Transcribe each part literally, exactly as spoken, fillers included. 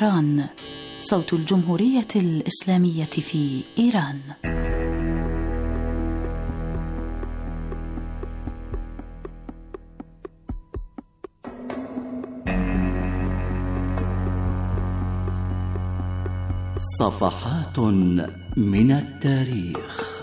طهران، صوت الجمهورية الإسلامية في إيران. صفحات من التاريخ.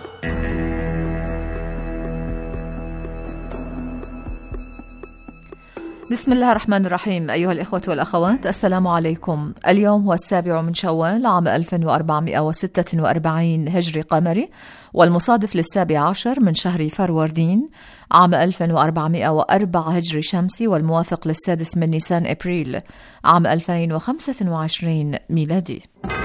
بسم الله الرحمن الرحيم. أيها الإخوة والأخوات، السلام عليكم. اليوم هو السابع من شوال عام ألف وأربعمائة وستة وأربعين هجري قمري، والمصادف للسابع عشر من شهر فروردين عام ألف وأربعمائة وأربعة هجري شمسي، والموافق للسادس من نيسان أبريل عام ألفين وخمسة وعشرين ميلادي.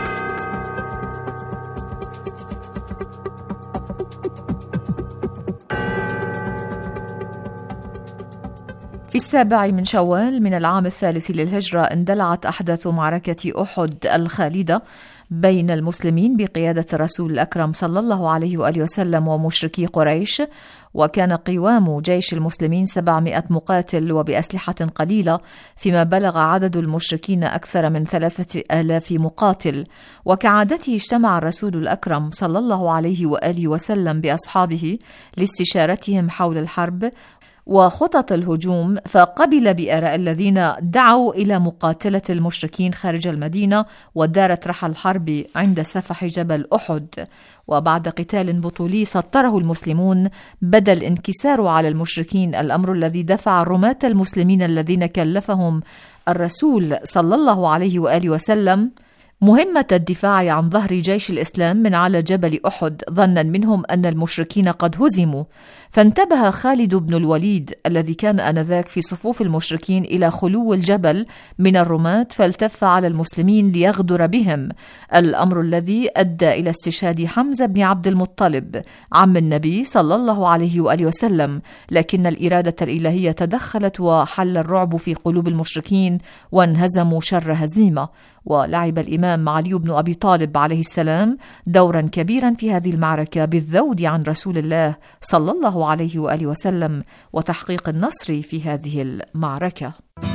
في السابع من شوال من العام الثالث للهجرة اندلعت أحداث معركة أحد الخالدة بين المسلمين بقيادة الرسول الأكرم صلى الله عليه وآله وسلم ومشركي قريش، وكان قوام جيش المسلمين سبعمائة مقاتل وبأسلحة قليلة، فيما بلغ عدد المشركين أكثر من ثلاثة آلاف مقاتل. وكعادته اجتمع الرسول الأكرم صلى الله عليه وآله وسلم بأصحابه لاستشارتهم حول الحرب وخطط الهجوم، فقبل بآراء الذين دعوا إلى مقاتلة المشركين خارج المدينة، ودارت رحى الحرب عند سفح جبل أحد. وبعد قتال بطولي سطره المسلمون بدا الانكسار على المشركين، الأمر الذي دفع الرماة المسلمين الذين كلفهم الرسول صلى الله عليه وآله وسلم مهمة الدفاع عن ظهر جيش الإسلام من على جبل أحد، ظنا منهم أن المشركين قد هزموا. فانتبه خالد بن الوليد الذي كان آنذاك في صفوف المشركين إلى خلو الجبل من الرماة، فالتف على المسلمين ليغدر بهم، الأمر الذي أدى إلى استشهاد حمزة بن عبد المطلب عم النبي صلى الله عليه وآله وسلم. لكن الإرادة الإلهية تدخلت وحل الرعب في قلوب المشركين وانهزموا شر هزيمة. ولعب الإمام علي بن أبي طالب عليه السلام دورا كبيرا في هذه المعركة بالذود عن رسول الله صلى الله عليه وآله وسلم وتحقيق النصر في هذه المعركة.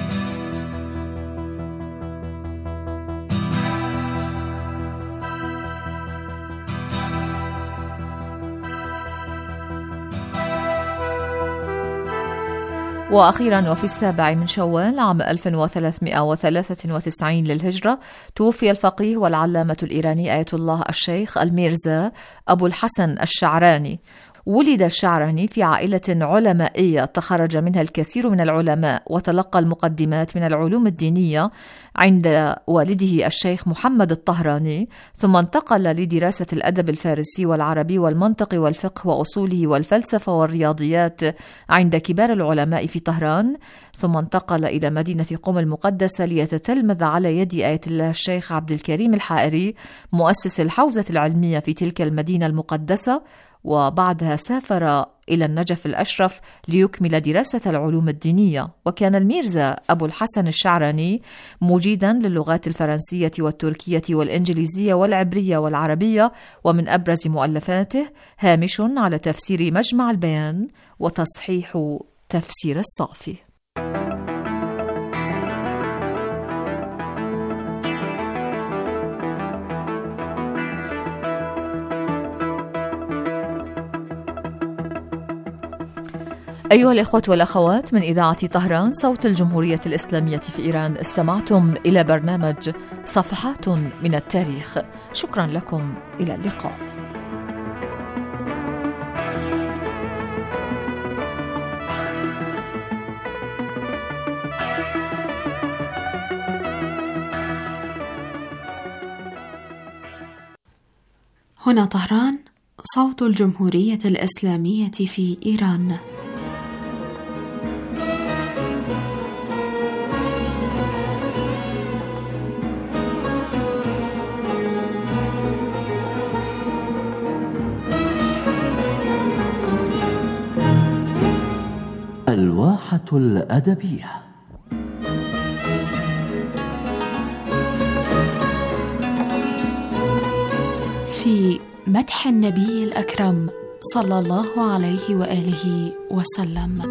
وأخيرا وفي السابع من شوال عام ألف وثلاثمائة وثلاثة وتسعين للهجرة توفي الفقيه والعلامة الإيراني آية الله الشيخ الميرزا أبو الحسن الشعراني. ولد الشعراني في عائلة علمائية تخرج منها الكثير من العلماء، وتلقى المقدمات من العلوم الدينية عند والده الشيخ محمد الطهراني، ثم انتقل لدراسة الأدب الفارسي والعربي والمنطق والفقه وأصوله والفلسفة والرياضيات عند كبار العلماء في طهران، ثم انتقل إلى مدينة قم المقدسة ليتتلمذ على يد آية الله الشيخ عبد الكريم الحائري مؤسس الحوزة العلمية في تلك المدينة المقدسة، وبعدها سافر إلى النجف الأشرف ليكمل دراسة العلوم الدينية. وكان الميرزا أبو الحسن الشعراني مجيدا للغات الفرنسية والتركية والإنجليزية والعبرية والعربية، ومن أبرز مؤلفاته هامش على تفسير مجمع البيان وتصحيح تفسير الصافي. أيها الإخوة والأخوات، من إذاعة طهران صوت الجمهورية الإسلامية في إيران، استمعتم إلى برنامج صفحات من التاريخ. شكرا لكم، إلى اللقاء. هنا طهران صوت الجمهورية الإسلامية في إيران. الواحة الأدبية. في مدح النبي الأكرم صلى الله عليه وآله وسلم.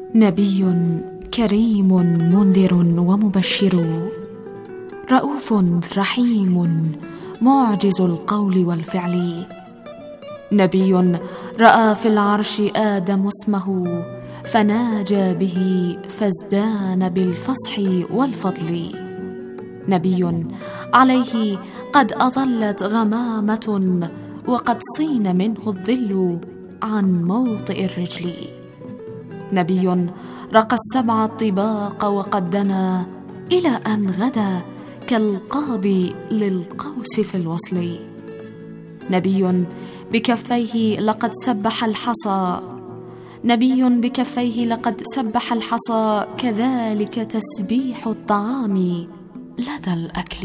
نبي كريم منذر ومبشر، رؤوف رحيم معجز القول والفعل. نبي رأى في العرش آدم اسمه، فناجى به فازدان بالفصح والفضل. نبي عليه قد أظلت غمامة، وقد صين منه الظل عن موطئ الرجل. نبي رقى السبع الطباق وقد دنا، إلى أن غدا كالقاب للقوس في الوصل. نبي بكفيه لقد سبح الحصى، نبي بكفيه لقد سبح الحصى، كذلك تسبيح الطعام لدى الأكل.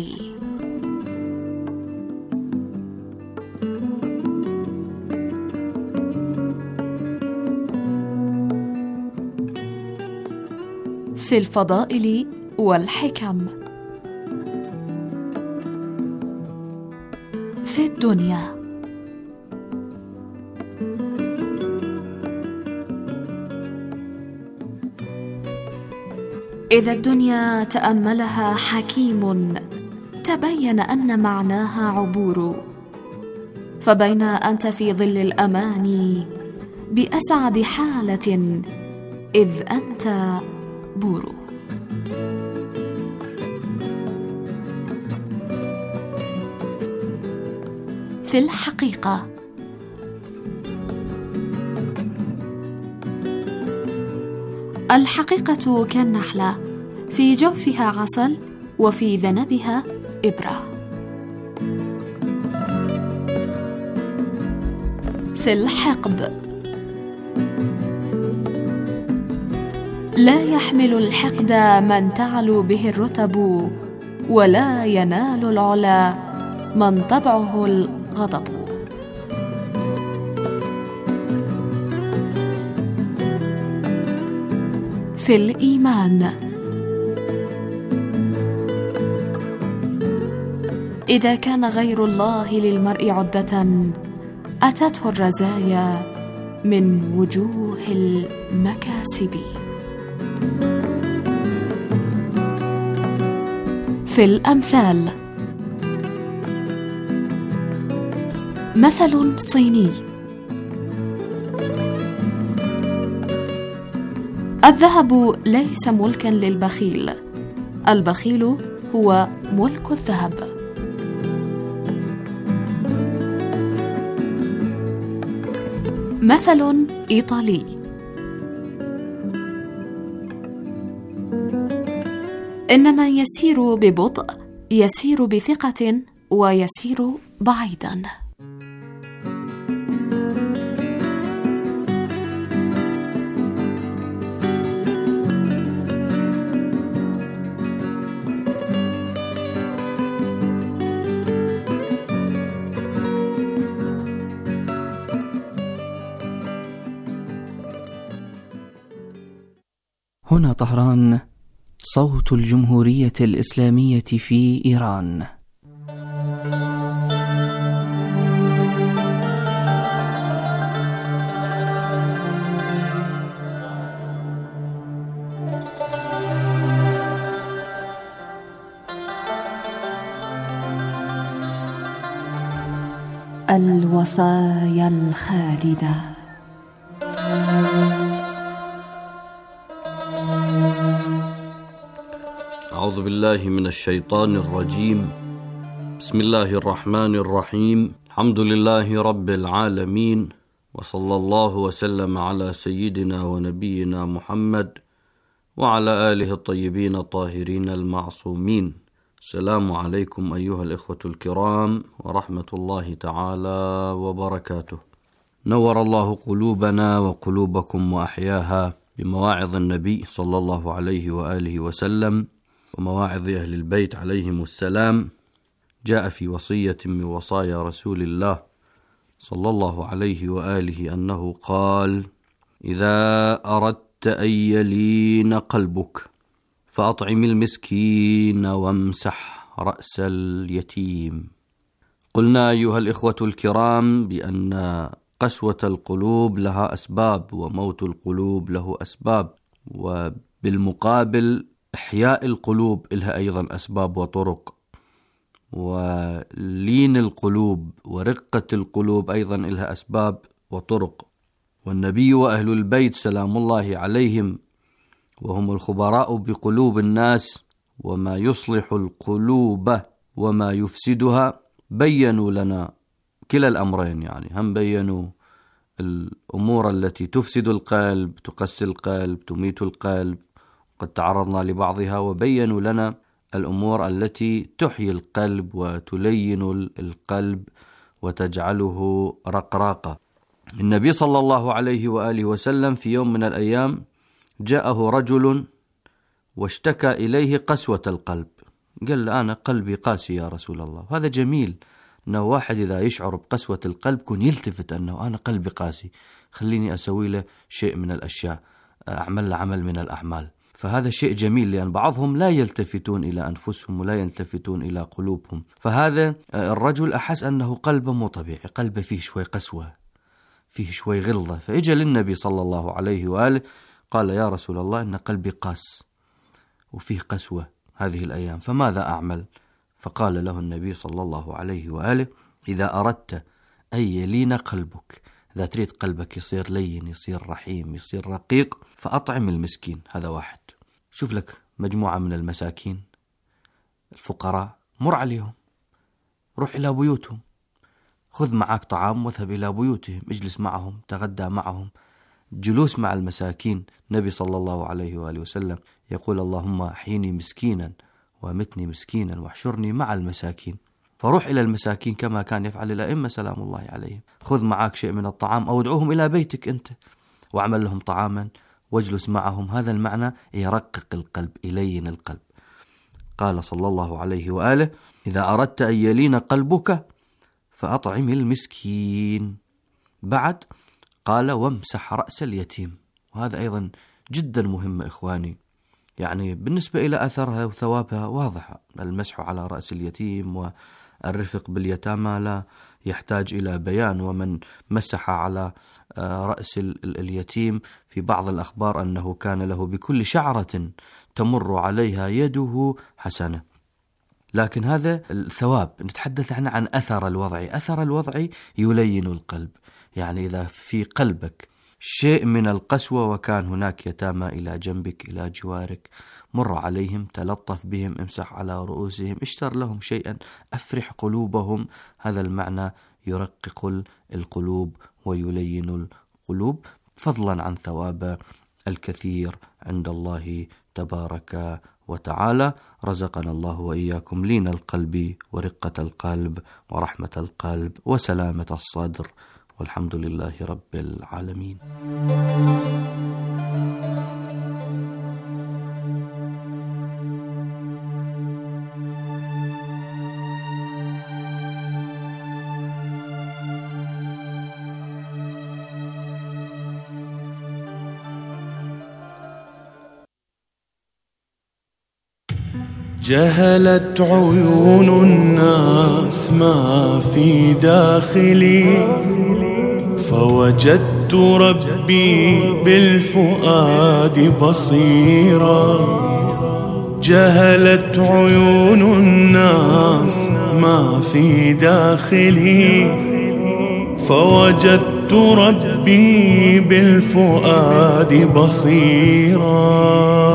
في الفضائل والحكم. في الدنيا. إذا الدنيا تأملها حكيم، تبين أن معناها عبور، فبين أنت في ظل الأمان بأسعد حالة، إذ أنت بور. في الحقيقة. الحقيقة كالنحلة، في جوفها عسل وفي ذنبها إبرة. في الحقد. لا يحمل الحقد من تعلو به الرتب، ولا ينال العلا من طبعه الغضب. في الإيمان. إذا كان غير الله للمرء عدة، أتته الرزايا من وجوه المكاسب. في الأمثال. مثل صيني. الذهب ليس ملكا للبخيل، البخيل هو ملك الذهب. مثل إيطالي. إن من يسير ببطء يسير بثقة ويسير بعيدا. هنا طهران، صوت الجمهورية الإسلامية في إيران. الوصايا الخالدة. أعوذ بالله من الشيطان الرجيم. بسم الله الرحمن الرحيم. الحمد لله رب العالمين، وصلى الله وسلم على سيدنا ونبينا محمد وعلى آله الطيبين الطاهرين المعصومين. السلام عليكم أيها الإخوة الكرام ورحمة الله تعالى وبركاته. نور الله قلوبنا وقلوبكم وأحياها بمواعظ النبي صلى الله عليه وآله وسلم ومواعظ أهل البيت عليهم السلام. جاء في وصية من وصايا رسول الله صلى الله عليه وآله أنه قال: إذا أردت أن يلين قلبك فأطعم المسكين وامسح رأس اليتيم. قلنا أيها الإخوة الكرام بأن قسوة القلوب لها أسباب، وموت القلوب له أسباب، وبالمقابل إحياء القلوب إلها أيضا أسباب وطرق، ولين القلوب ورقة القلوب أيضا إلها أسباب وطرق. والنبي وأهل البيت سلام الله عليهم وهم الخبراء بقلوب الناس وما يصلح القلوب وما يفسدها بيّنوا لنا كلا الأمرين، يعني هم بيّنوا الأمور التي تفسد القلب، تقسي القلب، تميت القلب، قد تعرضنا لبعضها، وبيّنوا لنا الأمور التي تحيي القلب وتلين القلب وتجعله رقراقة. النبي صلى الله عليه وآله وسلم في يوم من الأيام جاءه رجل واشتكى إليه قسوة القلب، قال له أنا قلبي قاسي يا رسول الله. هذا جميل أنه واحد إذا يشعر بقسوة القلب كن يلتفت أنه أنا قلبي قاسي، خليني أسوي له شيء من الأشياء، أعمل له عمل من الأعمال. فهذا شيء جميل، لأن بعضهم لا يلتفتون إلى أنفسهم ولا يلتفتون إلى قلوبهم. فهذا الرجل أحس أنه قلبه مو طبيعي، قلبه فيه شوي قسوة، فيه شوي غلظة، فإجا للنبي صلى الله عليه وآله قال يا رسول الله إن قلبي قاس وفيه قسوة هذه الأيام، فماذا أعمل؟ فقال له النبي صلى الله عليه وآله إذا أردت أن يلين قلبك، إذا تريد قلبك يصير لين، يصير رحيم، يصير رقيق، فأطعم المسكين. هذا واحد. شوف لك مجموعة من المساكين الفقراء، مر عليهم، روح إلى بيوتهم، خذ معك طعام واذهب إلى بيوتهم، اجلس معهم، تغدى معهم. جلوس مع المساكين، النبي صلى الله عليه وآله وسلم يقول اللهم أحيني مسكينا وأمتني مسكينا واحشرني مع المساكين. فروح إلى المساكين كما كان يفعل الأئمة سلام الله عليهم، خذ معك شيء من الطعام أو ادعوهم إلى بيتك أنت واعمل لهم طعاما واجلس معهم. هذا المعنى يرقق القلب، يلين القلب. قال صلى الله عليه وآله إذا أردت أن يلين قلبك فأطعم المسكين. بعد قال وامسح رأس اليتيم، وهذا أيضا جدا مهم إخواني، يعني بالنسبة إلى أثرها وثوابها واضحة. المسح على رأس اليتيم والرفق باليتامى لا يحتاج إلى بيان. ومن مسح على رأس اليتيم في بعض الأخبار أنه كان له بكل شعرة تمر عليها يده حسنة. لكن هذا الثواب، نتحدث عن عن أثر الوضع. أثر الوضع يلين القلب، يعني إذا في قلبك شيء من القسوة وكان هناك يتامى إلى جنبك إلى جوارك، مر عليهم، تلطف بهم، امسح على رؤوسهم، اشتر لهم شيئا، أفرح قلوبهم. هذا المعنى يرقق القلوب ويلين القلوب، فضلا عن ثواب الكثير عند الله تبارك وتعالى. رزقنا الله وإياكم لين القلب ورقة القلب ورحمة القلب وسلامة الصدر، والحمد لله رب العالمين. جهلت عيون الناس ما في داخلي، فوجدت ربي بالفؤاد بصيرا. جهلت عيون الناس ما في داخلي، فوجدت ربي بالفؤاد بصيرا.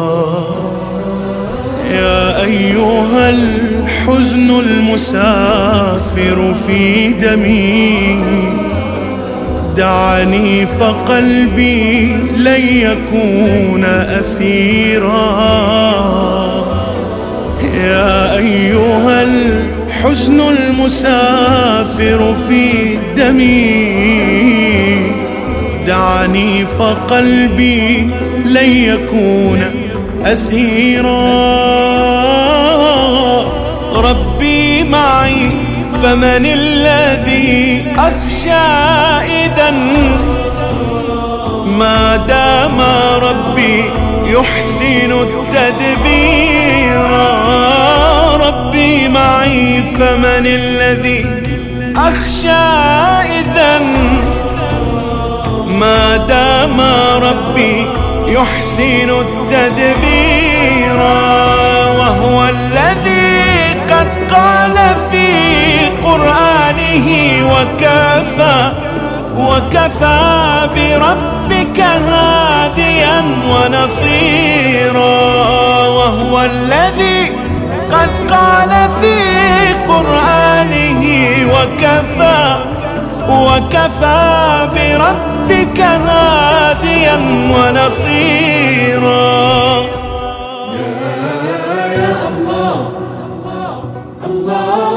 يا أيها الحزن المسافر في دمي، دعني فقلبي لن يكون أسيرا. يا أيها الحزن المسافر في دمي، دعني فقلبي لن يكون أسيرا. ربي معي فمن الذي أخشى إذن، ما دام ربي يحسن التدبير. ربي معي فمن الذي أخشى إذن، ما دام ربي يحسن التدبير، وهو الذي قد قال في قرآنه وكفى وكفى بربك هاديا ونصيرا، وهو الذي قد قال في قرآنه وكفى وكفى بربك هاديا ونصيرا. يا الله الله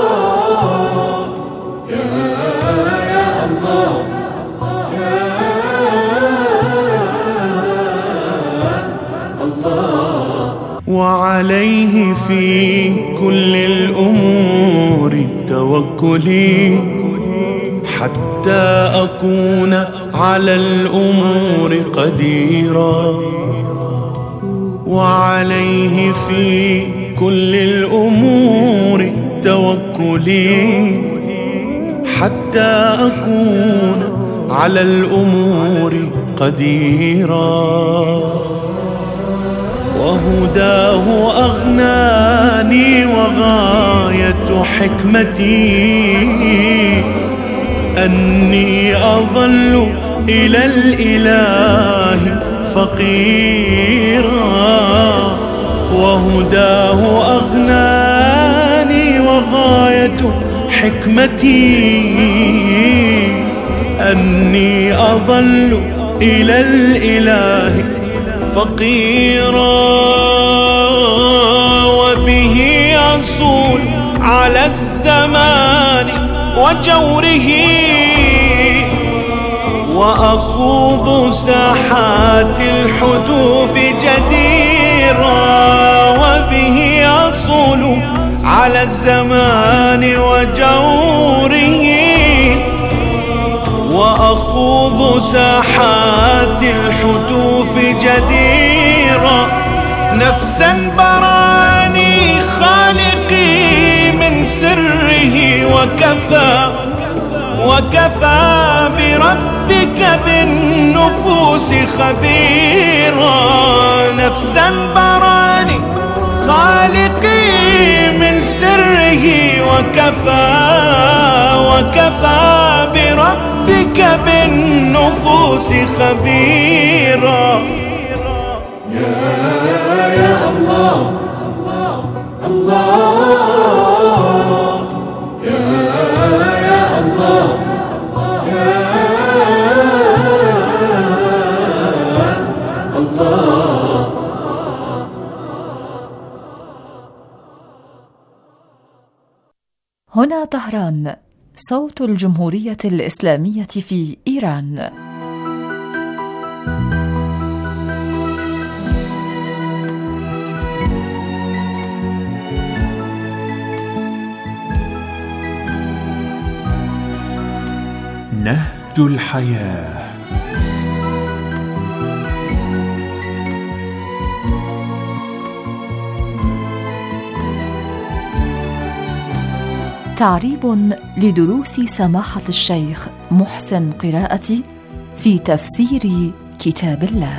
يا الله الله. وعليه في كل الأمور توكلي، حتى أكون على الأمور قديرا. وعليه في كل الأمور توكلي، حتى أكون على الأمور قديرا. وهداه أغناني وغاية حكمتي أني أظل إلى الإله فقيرا. وهداه أغناني وغاية حكمتي أني أظل إلى الإله فقيرا. وبه يصول على الزمان وجوره، وأخوض ساحات الحدوث جديرا. وبه يصول على الزمان وجوره، وأخوض ساحات الحدوث جديرا. نفسا براني خالقي من سره، وكفى وكفى بربك بالنفوس خبيرا. نفسا براني خالقي من سره، وكفى وكفى بربك بالنفوس خبيرا. يا الله الله يا الله الله. هنا طهران، صوت الجمهورية الإسلامية في إيران. نهج الحياة. تعريب لدروس سماحة الشيخ محسن قراءتي في تفسير كتاب الله.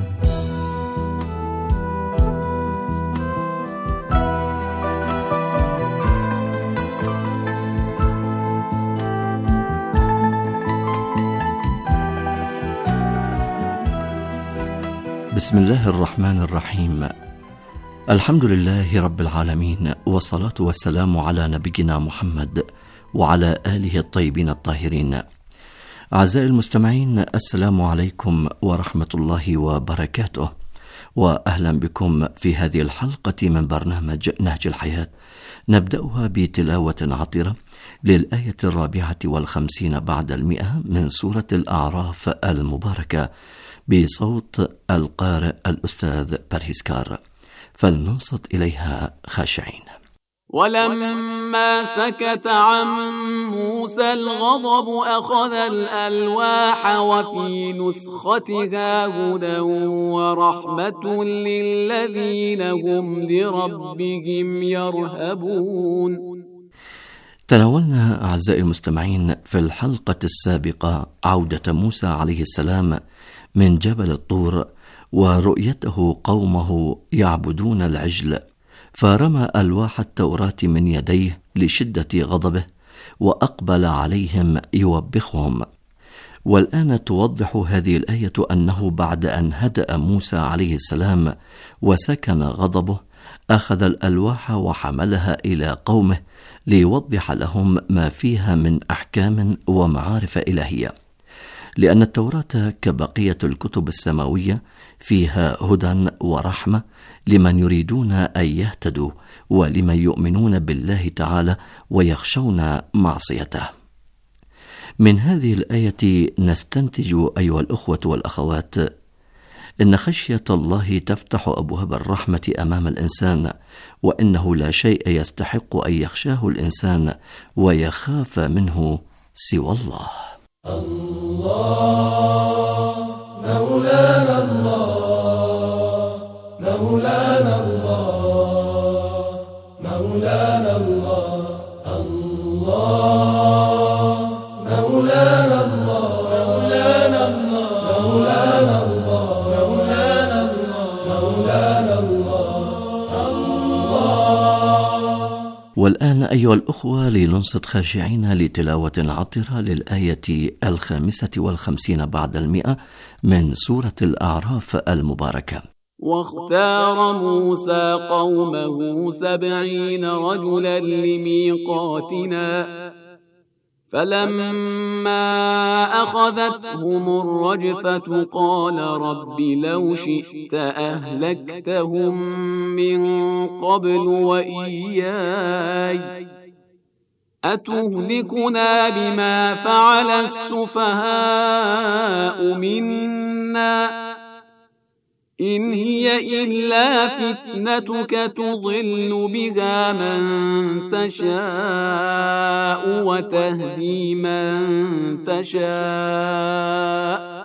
بسم الله الرحمن الرحيم. الحمد لله رب العالمين، والصلاة والسلام على نبينا محمد وعلى آله الطيبين الطاهرين. أعزائي المستمعين، السلام عليكم ورحمة الله وبركاته، وأهلا بكم في هذه الحلقة من برنامج نهج الحياة، نبدأها بتلاوة عطرة للآية الرابعة والخمسين بعد المئة من سورة الأعراف المباركة بصوت القارئ الأستاذ برهيسكار، فلننصت إليها خاشعين. ولما سكت عن موسى الغضب أخذ الألواح وفي نسختها هدى ورحمة للذين هم لربهم يرهبون. تناولنا أعزائي المستمعين في الحلقة السابقة عودة موسى عليه السلام من جبل الطور ورؤيته قومه يعبدون العجل، فرمى ألواح التوراة من يديه لشدة غضبه وأقبل عليهم يوبخهم. والآن توضح هذه الآية أنه بعد أن هدأ موسى عليه السلام وسكن غضبه أخذ الألواح وحملها إلى قومه ليوضح لهم ما فيها من أحكام ومعارف إلهية، لأن التوراة كبقية الكتب السماوية فيها هدى ورحمة لمن يريدون أن يهتدوا ولمن يؤمنون بالله تعالى ويخشون معصيته. من هذه الآية نستنتج أيها الأخوة والأخوات إن خشية الله تفتح أبواب الرحمة أمام الإنسان، وإنه لا شيء يستحق أن يخشاه الإنسان ويخاف منه سوى الله. الله مولانا الله مولانا الله مولانا الله الله مولانا الله مولانا الله مولانا الله مولانا الله مولانا الله. والآن أيها الأخوة لننصت خاشعين لتلاوة عطرة للآية الخامسة والخمسين بعد المئة من سورة الأعراف المباركة. واختار موسى قومه سبعين رجلا لميقاتنا فلما أخذتهم الرجفة قال رب لو شئت أهلكتهم من قبل وإياي أتهلكنا بما فعل السفهاء منا إن هي إلا فتنتك تضل بها من تشاء وتهدي من تشاء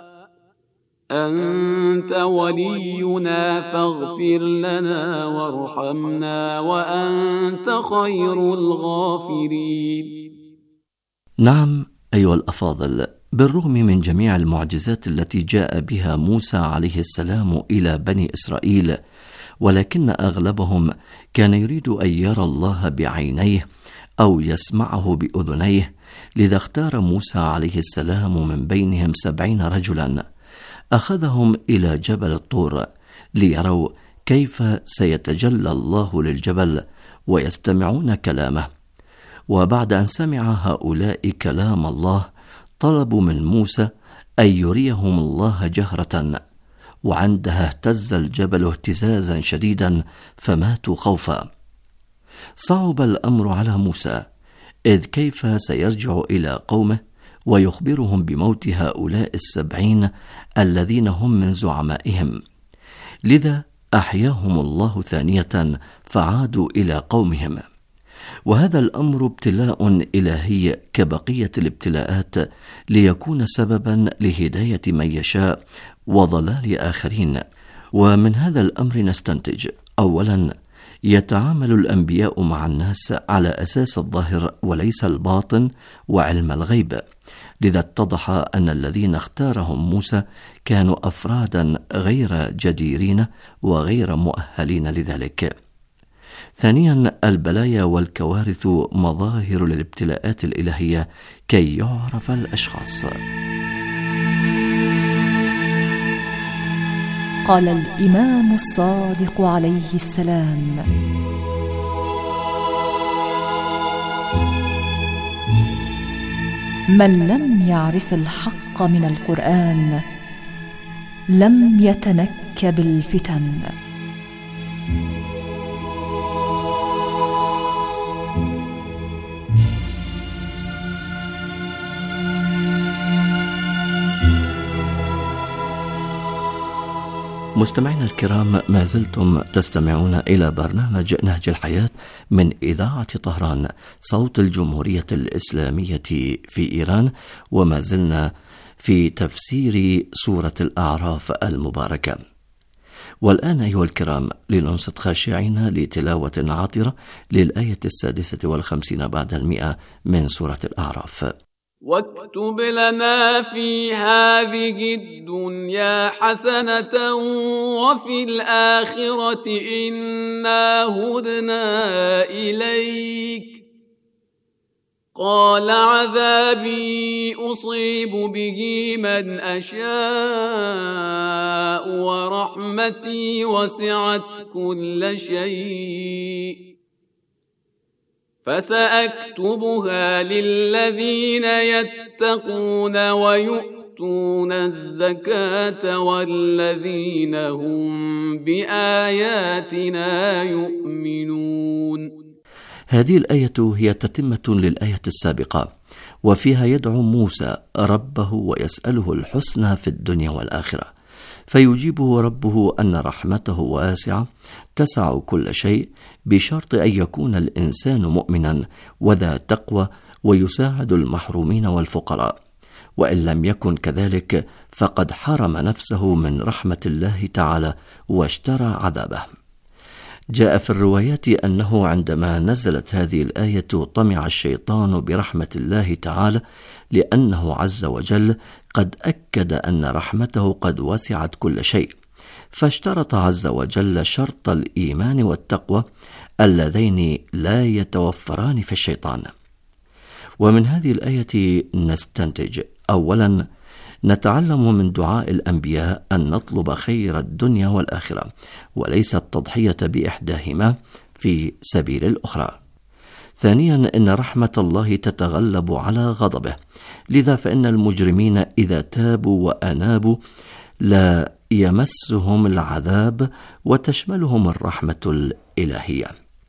أنت ولينا فاغفر لنا وارحمنا وأنت خير الغافرين. نعم أيها الأفاضل، بالرغم من جميع المعجزات التي جاء بها موسى عليه السلام إلى بني إسرائيل، ولكن أغلبهم كان يريد أن يرى الله بعينيه أو يسمعه بأذنيه، لذا اختار موسى عليه السلام من بينهم سبعين رجلا أخذهم إلى جبل الطور ليروا كيف سيتجلى الله للجبل ويستمعون كلامه. وبعد أن سمع هؤلاء كلام الله طلبوا من موسى أن يريهم الله جهرة، وعندها اهتز الجبل اهتزازا شديدا فماتوا خوفا. صعب الأمر على موسى، إذ كيف سيرجع إلى قومه ويخبرهم بموت هؤلاء السبعين الذين هم من زعمائهم؟ لذا أحياهم الله ثانية فعادوا إلى قومهم. وهذا الأمر ابتلاء إلهي كبقية الابتلاءات، ليكون سببا لهداية من يشاء وضلال آخرين. ومن هذا الأمر نستنتج: أولا، يتعامل الأنبياء مع الناس على أساس الظاهر وليس الباطن وعلم الغيب، لذا اتضح أن الذين اختارهم موسى كانوا أفرادا غير جديرين وغير مؤهلين لذلك. ثانيا، البلايا والكوارث مظاهر للابتلاءات الإلهية كي يعرف الأشخاص. قال الإمام الصادق عليه السلام: من لم يعرف الحق من القرآن لم يتنكب الفتن. مستمعينا الكرام، ما زلتم تستمعون إلى برنامج نهج الحياة من إذاعة طهران، صوت الجمهورية الإسلامية في إيران، وما زلنا في تفسير سورة الأعراف المباركة. والآن أيها الكرام لننصت خاشعين لتلاوة عاطرة للآية السادسة والخمسين بعد المئة من سورة الأعراف. واكتب لنا في هذه الدنيا حسنة وفي الآخرة إنا هدنا إليك. قال عذابي أصيب به من أشاء ورحمتي وسعت كل شيء فسأكتبها للذين يتقون ويؤتون الزكاة والذين هم بآياتنا يؤمنون. هذه الآية هي تتمة للآية السابقة، وفيها يدعو موسى ربه ويسأله الحسنى في الدنيا والآخرة، فيجيبه ربه أن رحمته واسعة تسع كل شيء، بشرط أن يكون الإنسان مؤمنا وذا تقوى ويساعد المحرومين والفقراء، وإن لم يكن كذلك فقد حرم نفسه من رحمة الله تعالى واشترى عذابه. جاء في الروايات أنه عندما نزلت هذه الآية طمع الشيطان برحمة الله تعالى، لأنه عز وجل قد أكد أن رحمته قد وسعت كل شيء، فاشترط عز وجل شرط الإيمان والتقوى اللذين لا يتوفران في الشيطان. ومن هذه الآية نستنتج: أولا، نتعلم من دعاء الأنبياء أن نطلب خير الدنيا والآخرة، وليس التضحية بإحداهما في سبيل الأخرى. ثانيا، إن رحمة الله تتغلب على غضبه، لذا فإن المجرمين إذا تابوا وأنابوا لا يمسهم العذاب وتشملهم الرحمة الإلهية.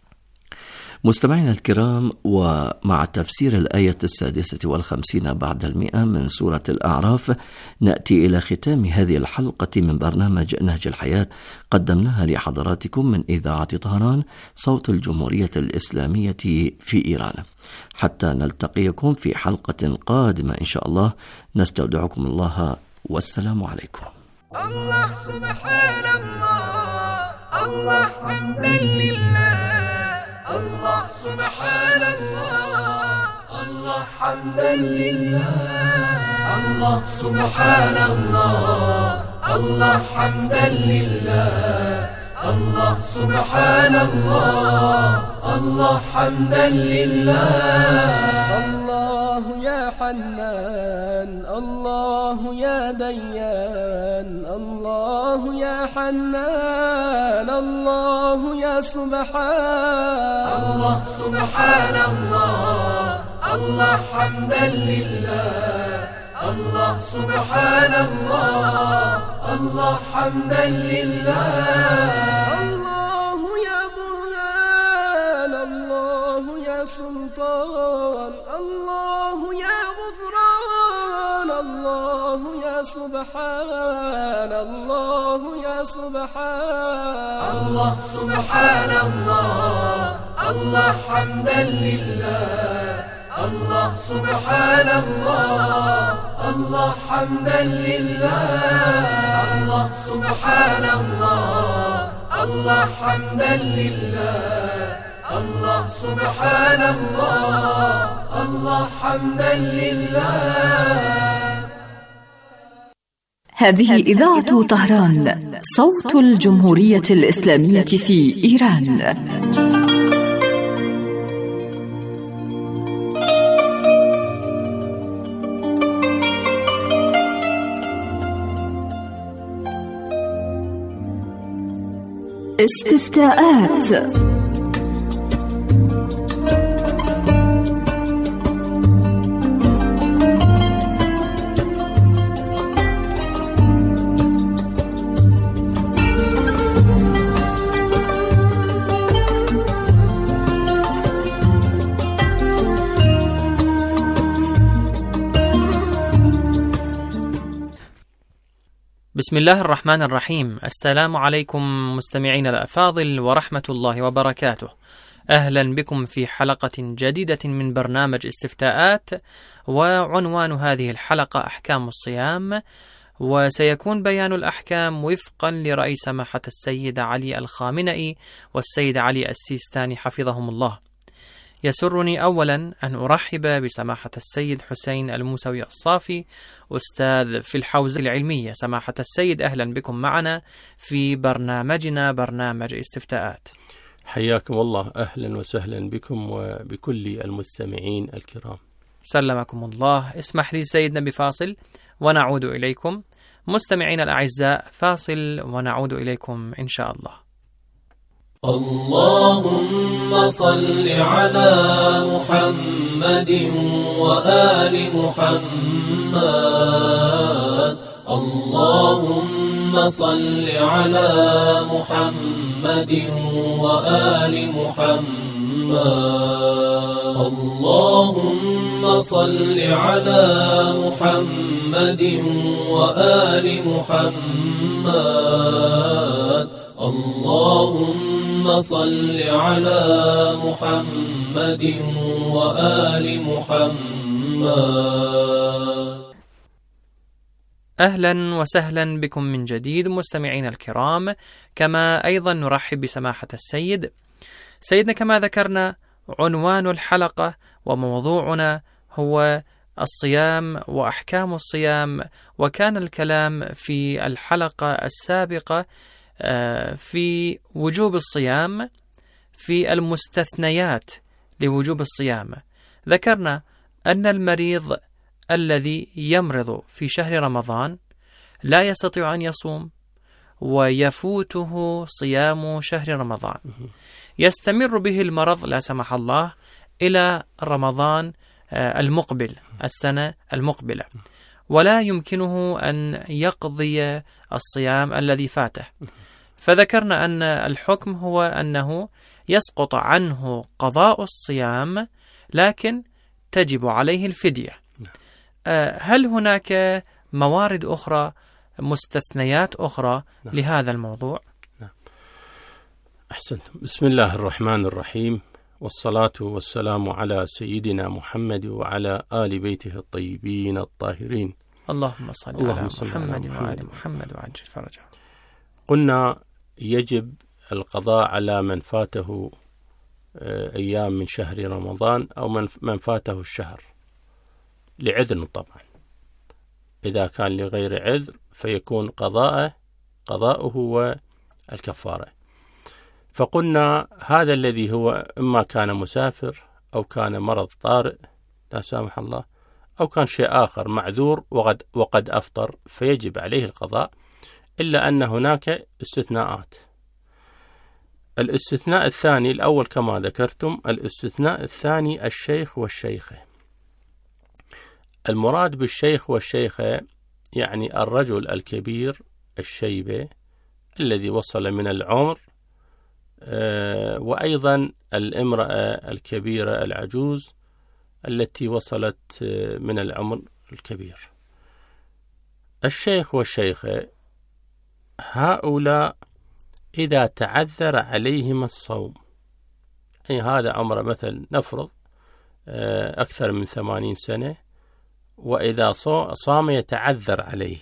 مستمعينا الكرام، ومع تفسير الآية السادسة والخمسين بعد المئة من سورة الأعراف نأتي إلى ختام هذه الحلقة من برنامج نهج الحياة، قدمناها لحضراتكم من إذاعة طهران صوت الجمهورية الإسلامية في إيران. حتى نلتقيكم في حلقة قادمة إن شاء الله، نستودعكم الله والسلام عليكم. الله سبحان الله، الله حمدا لله، الله سبحان الله، الله حمدا لله، الله سبحان الله، الله حمدا لله، الله سبحان الله، الله حمدا لله. الله يا حنان، الله يا ديان، الله يا حنان، الله يا سبحان، الله سبحان الله، الله حمدا لله، الله سبحان الله، الله حمدا لله. الله يا برهان، الله يا سلطان، الله يا غفران، الله يا سبحان، الله يا سبحان، الله سبحان الله، الله حمدا لله، الله سبحان الله، الله حمدا لله، الله سبحان الله، الله حمدا لله، الله سبحان الله، الله حمدا لله. هذه إذاعة طهران صوت الجمهورية الإسلامية في إيران. استفتاءات. بسم الله الرحمن الرحيم. السلام عليكم مستمعين الأفاضل ورحمة الله وبركاته. أهلا بكم في حلقة جديدة من برنامج استفتاءات، وعنوان هذه الحلقة أحكام الصيام، وسيكون بيان الأحكام وفقا لرأي سماحة السيد علي الخامنئي والسيد علي السيستاني حفظهم الله. يسرني أولا أن أرحب بسماحة السيد حسين الموسوي الصافي، أستاذ في الحوزة العلمية. سماحة السيد، أهلا بكم معنا في برنامجنا برنامج استفتاءات. حياكم الله، أهلا وسهلا بكم وبكل المستمعين الكرام. سلمكم الله. اسمح لي سيدنا بفاصل ونعود إليكم. مستمعين الأعزاء، فاصل ونعود إليكم إن شاء الله. اللهم صل على محمد وآل محمد. اللهم صل على محمد وآل محمد. اللهم صل على محمد وآل محمد. اللهم صل على محمد وآل محمد. أهلا وسهلا بكم من جديد مستمعين الكرام، كما أيضا نرحب بسماحة السيد. سيدنا، كما ذكرنا عنوان الحلقة وموضوعنا هو الصيام وأحكام الصيام، وكان الكلام في الحلقة السابقة في وجوب الصيام، في المستثنيات لوجوب الصيام. ذكرنا أن المريض الذي يمرض في شهر رمضان لا يستطيع أن يصوم ويفوته صيام شهر رمضان، يستمر به المرض لا سمح الله إلى رمضان المقبل، السنة المقبلة، ولا يمكنه أن يقضي الصيام الذي فاته. فذكرنا أن الحكم هو أنه يسقط عنه قضاء الصيام، لكن تجب عليه الفدية. هل هناك موارد أخرى، مستثنيات أخرى لهذا الموضوع؟ أحسنتم. بسم الله الرحمن الرحيم، والصلاة والسلام على سيدنا محمد وعلى آل بيته الطيبين الطاهرين. اللهم صل اللهم على صل محمد على وآل محمد وعجل فرجه. قلنا يجب القضاء على من فاته أيام من شهر رمضان أو من فاته الشهر لعذر طبعا. إذا كان لغير عذر فيكون قضاءه قضاؤه والكفارة. فقلنا هذا الذي هو إما كان مسافر أو كان مرض طارئ لا سامح الله، أو كان شيء آخر معذور وقد, وقد أفطر، فيجب عليه القضاء، إلا أن هناك استثناءات. الاستثناء الثاني، الأول كما ذكرتم، الاستثناء الثاني الشيخ والشيخة. المراد بالشيخ والشيخة يعني الرجل الكبير الشيبة الذي وصل من العمر، وأيضا الامرأة الكبيرة العجوز التي وصلت من العمر الكبير. الشيخ والشيخة هؤلاء إذا تعذر عليهم الصوم، يعني هذا عمره مثلا نفرض أكثر من ثمانين سنة، وإذا صام يتعذر عليه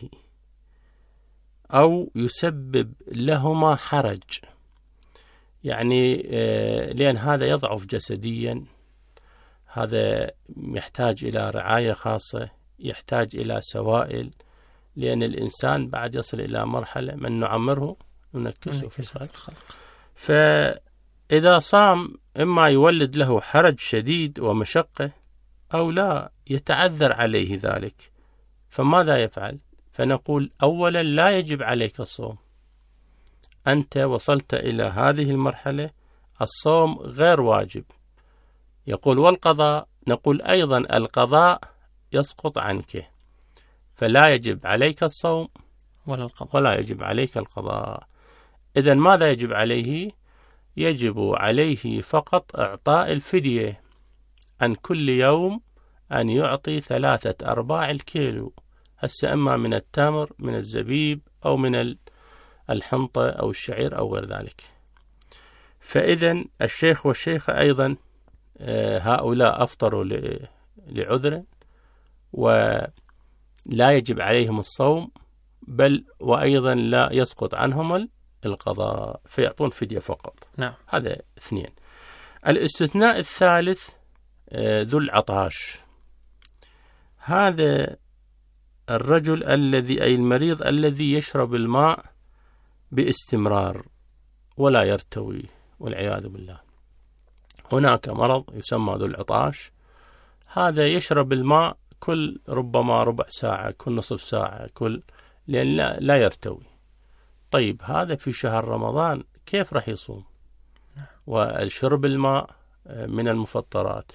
أو يسبب لهما حرج، يعني لأن هذا يضعف جسديا، هذا يحتاج إلى رعاية خاصة، يحتاج إلى سوائل، لأن الإنسان بعد يصل إلى مرحلة من نعمره ننكسه في الخلق. فإذا صام إما يولد له حرج شديد ومشقة، أو لا يتعذر عليه ذلك، فماذا يفعل؟ فنقول أولا لا يجب عليك الصوم، أنت وصلت إلى هذه المرحلة، الصوم غير واجب. يقول والقضاء، نقول أيضا القضاء يسقط عنك، فلا يجب عليك الصوم ولا القضاء ولا يجب عليك القضاء. إذن ماذا يجب عليه؟ يجب عليه فقط إعطاء الفدية عن كل يوم، أن يعطي ثلاثة أرباع الكيلو، هسه إما من التمر من الزبيب أو من الحنطة أو الشعير أو غير ذلك. فإذن الشيخ والشيخة أيضا هؤلاء أفطروا لعذر ولا يجب عليهم الصوم، بل وأيضا لا يسقط عنهم القضاء، فيعطون فدية فقط. نعم. هذا اثنين. الاستثناء الثالث ذو العطاش. هذا الرجل الذي أي المريض الذي يشرب الماء باستمرار ولا يرتوي والعياذ بالله. هناك مرض يسمى ذو العطاش، هذا يشرب الماء كل ربما ربع ساعة، كل نصف ساعة، كل لأن لا, لا يرتوي. طيب هذا في شهر رمضان كيف رح يصوم؟ والشرب الماء من المفطرات.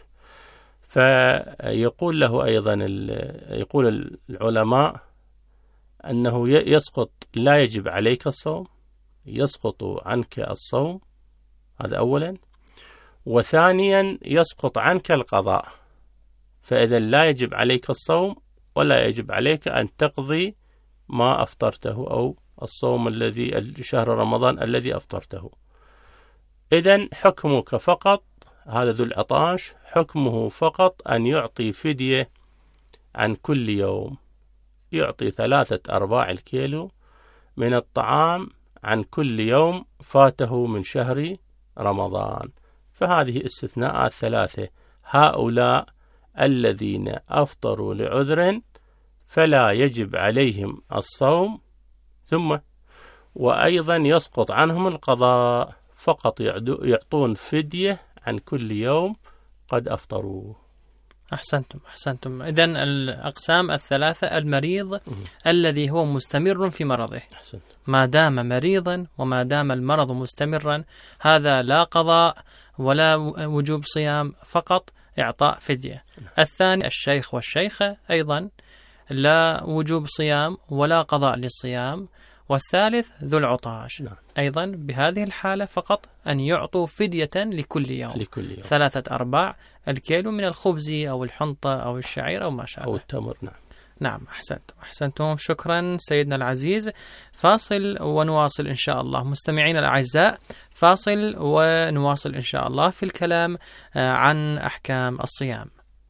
فيقول له أيضا يقول العلماء أنه يسقط، لا يجب عليك الصوم، يسقط عنك الصوم، هذا أولا. وثانيا يسقط عنك القضاء، فإذا لا يجب عليك الصوم ولا يجب عليك أن تقضي ما أفطرته أو الصوم الذي شهر رمضان الذي أفطرته. إذن حكمك فقط، هذا ذو العطاش حكمه فقط أن يعطي فدية عن كل يوم، يعطي ثلاثة أرباع الكيلو من الطعام عن كل يوم فاته من شهر رمضان. فهذه استثناءات ثلاثة. هؤلاء الذين أفطروا لعذر فلا يجب عليهم الصوم، ثم وأيضا يسقط عنهم القضاء، فقط يعطون فدية عن كل يوم قد أفطروا. أحسنتم أحسنتم. إذن الأقسام الثلاثة: المريض م- الذي هو مستمر في مرضه، أحسنتم. ما دام مريضا وما دام المرض مستمرا، هذا لا قضاء ولا وجوب صيام، فقط إعطاء فدية. م- الثاني الشيخ والشيخة، أيضا لا وجوب صيام ولا قضاء للصيام. والثالث ذو العطاش، نعم. أيضا بهذه الحالة فقط أن يعطوا فدية لكل يوم, لكل يوم. ثلاثة أرباع الكيلو من الخبز أو الحنطة أو الشعير أو ما شابه، أو التمر. نعم نعم أحسنتم أحسنتم شكرا سيدنا العزيز. فاصل ونواصل إن شاء الله. مستمعين الأعزاء، فاصل ونواصل إن شاء الله في الكلام عن أحكام الصيام.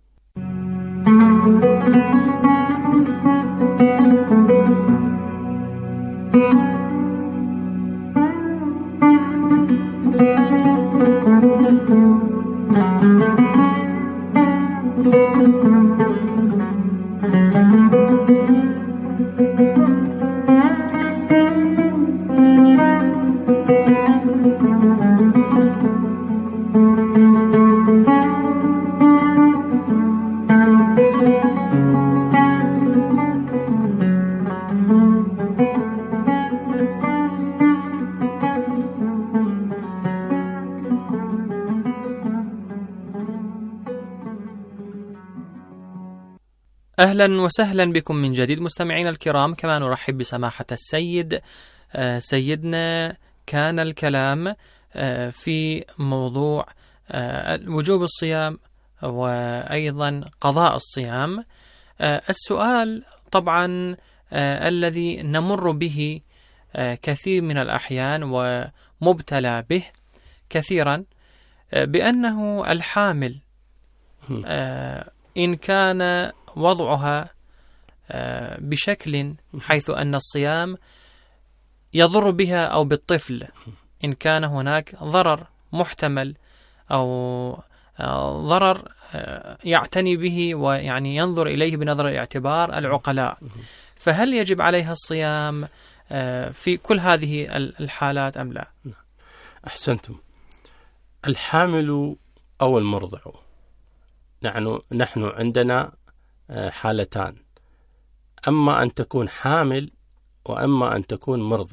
أهلا وسهلا بكم من جديد مستمعينا الكرام. كما نرحب بسماحة السيد آه سيدنا. كان الكلام آه في موضوع آه وجوب الصيام وأيضا قضاء الصيام. آه السؤال طبعا آه الذي نمر به آه كثير من الأحيان ومبتلى به كثيرا، آه بأنه الحامل آه إن كان وضعها بشكل حيث أن الصيام يضر بها أو بالطفل، إن كان هناك ضرر محتمل أو ضرر يعتني به ويعني ينظر إليه بنظر الاعتبار العقلاء، فهل يجب عليها الصيام في كل هذه الحالات أم لا؟ أحسنتم. الحامل أو المرضع، نحن نحن عندنا حالتان، أما أن تكون حامل وأما أن تكون مرضع.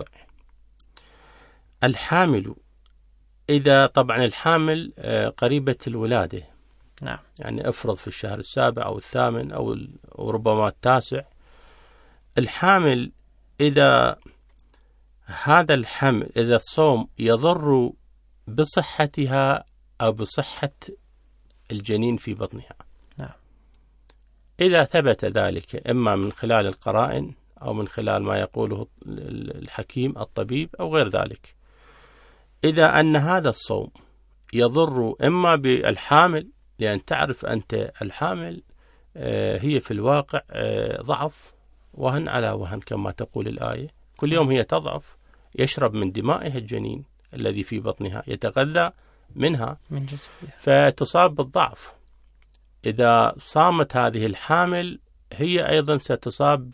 الحامل إذا طبعا الحامل قريبة الولادة، نعم. يعني أفرض في الشهر السابع أو الثامن أو ربما التاسع. الحامل إذا هذا الحمل إذا الصوم يضر بصحتها أو بصحة الجنين في بطنها، نعم. إذا ثبت ذلك إما من خلال القرائن أو من خلال ما يقوله الحكيم الطبيب أو غير ذلك، إذا أن هذا الصوم يضر إما بالحامل، لأن تعرف أنت الحامل هي في الواقع ضعف وهن على وهن كما تقول الآية، كل يوم هي تضعف، يشرب من دمائها الجنين الذي في بطنها، يتغذى منها من جسدها، فتصاب بالضعف. إذا صامت هذه الحامل هي أيضا ستصاب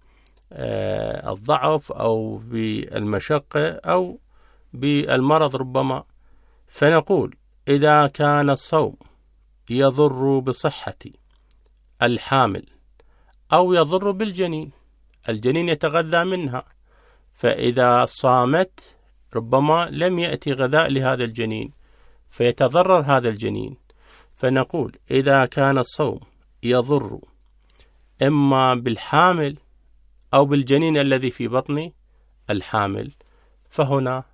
بالضعف أو بالمشقة أو بالمرض ربما. فنقول إذا كان الصوم يضر بصحة الحامل أو يضر بالجنين، الجنين يتغذى منها، فإذا صامت ربما لم يأتي غذاء لهذا الجنين فيتضرر هذا الجنين. فنقول إذا كان الصوم يضر إما بالحامل أو بالجنين الذي في بطن الحامل، فهنا